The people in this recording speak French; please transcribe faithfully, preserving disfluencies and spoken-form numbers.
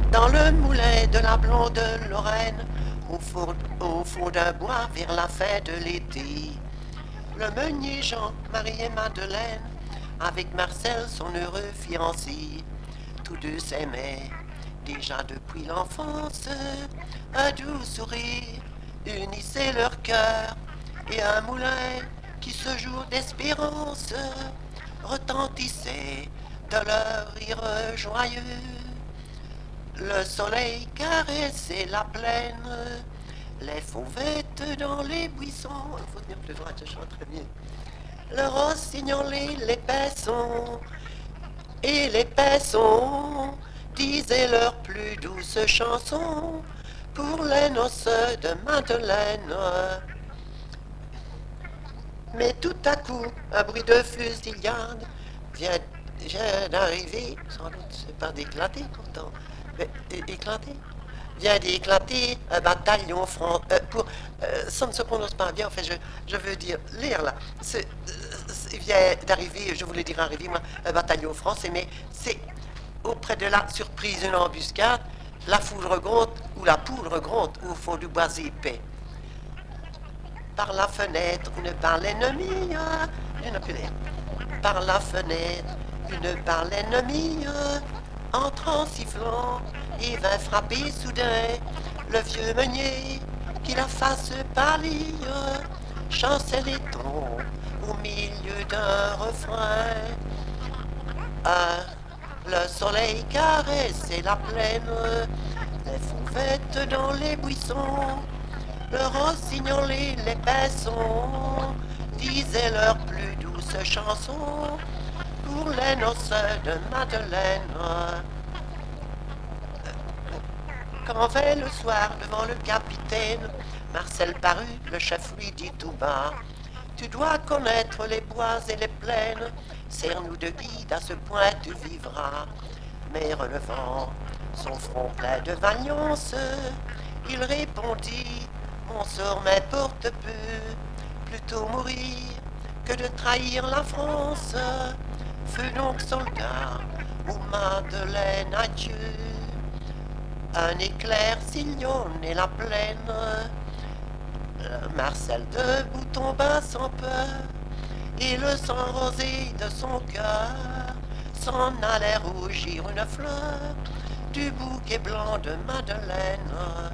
Dans le moulin de la blonde Lorraine, au fond, au fond d'un bois vers la fin de l'été, le meunier Jean, Marie et Madeleine, avec Marcel, son heureux fiancé, tous deux s'aimaient déjà depuis l'enfance. Un doux sourire unissait leur cœur et un moulin qui ce jour d'espérance retentissait de leur rire joyeux. Le soleil caressait la plaine, les fauvettes dans les buissons. Il faut tenir plus droit, je chante très bien. Le rossignolait les paissons, et les paissons disaient leurs plus douces chansons pour les noces de Madeleine. Mais tout à coup, un bruit de fusillade vient, vient d'arriver, sans doute c'est pas d'éclater pourtant, mais é- éclater, vient d'éclater un bataillon français. Euh, pour, euh, ça ne se prononce pas bien, enfin je, je veux dire, lire là. C'est, euh, c'est- vient d'arriver, je voulais dire arriver, moi, un bataillon français, mais c'est auprès de la surprise, une embuscade, la foudre gronde ou la poudre gronde au fond du bois épais. Par la fenêtre, une balle ennemie, une pulère. Par la fenêtre, une balle ennemie, entre en sifflant et vint frapper soudain le vieux meunier qui la face pâlir, chancelait-on au milieu d'un refrain. Ah, le soleil caressait la plaine, les fauvettes dans les buissons, le rossignol et les paissons disaient leurs plus douces chansons pour les noces de Madeleine. Quand vint le soir devant le capitaine, Marcel parut, le chef lui dit tout bas: Tu dois connaître les bois et les plaines, serre-nous de guide, à ce point tu vivras. Mais relevant son front plein de vaillance, il répondit: Mon sort m'importe peu, plutôt mourir que de trahir la France. Feu donc soldat, ou Madeleine, adieu. Un éclair sillonnait la plaine, Marcel debout tomba sans peur, et le sang rosé de son cœur s'en allait rougir une fleur du bouquet blanc de Madeleine.